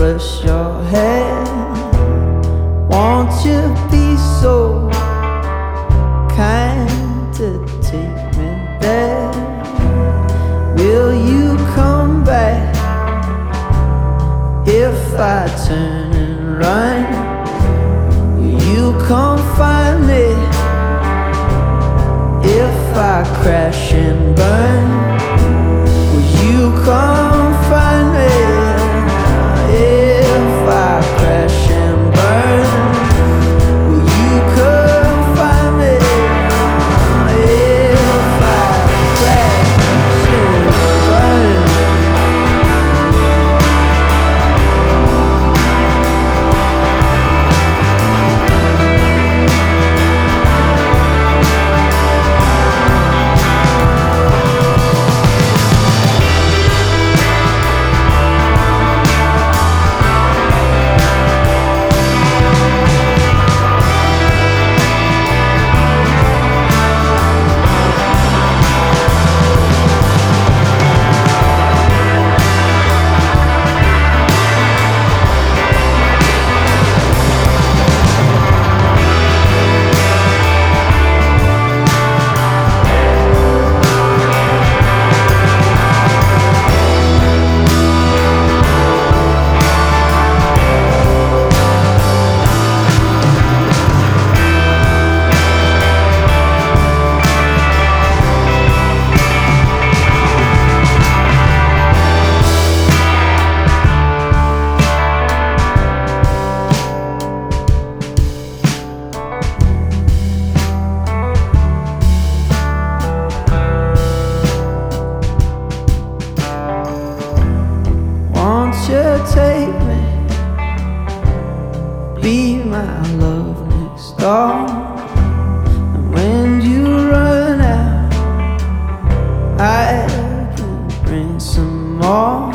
brush your hair. Won't you be so kind to take me there? Will you come back if I turn and run? Will you come find me if I crash and burn? Will you come find me if I crash and burn? Will you come find me if I crash and burn? Won't you take me, be my love next door? And when you run out, I can bring some more.